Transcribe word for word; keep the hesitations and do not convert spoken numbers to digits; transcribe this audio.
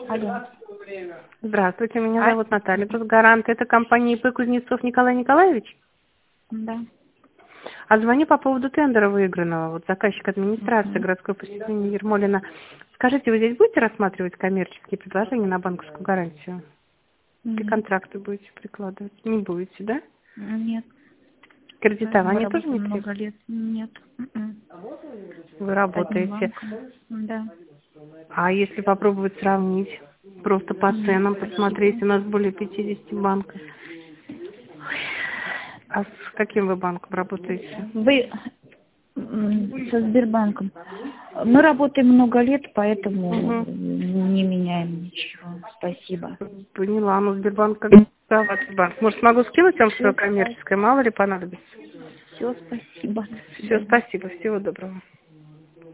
Алло. Здравствуйте, меня А? зовут Наталья, гарант. Это компания И П Кузнецов Николай Николаевич. Да. А звоню по поводу тендера выигранного. Вот заказчик администрации Мгм. городской посещения Ермолина. Скажите, вы здесь будете рассматривать коммерческие предложения на банковскую гарантию? Или Нет. контракты будете прикладывать? Не будете, да? Нет. Мы Кредитование тоже работаем не много требуете? лет. Нет. М-м. Вы С одним работаете. банком. Да. А если попробовать сравнить, просто по Нет, ценам посмотреть, спасибо. у нас более пятидесяти банков. А с каким вы банком работаете? Вы м, со Сбербанком. Мы работаем много лет, поэтому Угу. не меняем ничего. Спасибо. Поняла, ну Сбербанк как банк. Может, могу скинуть вам свое Все, коммерческое, мало ли понадобится. все, спасибо. До Все, свидания. спасибо, всего доброго.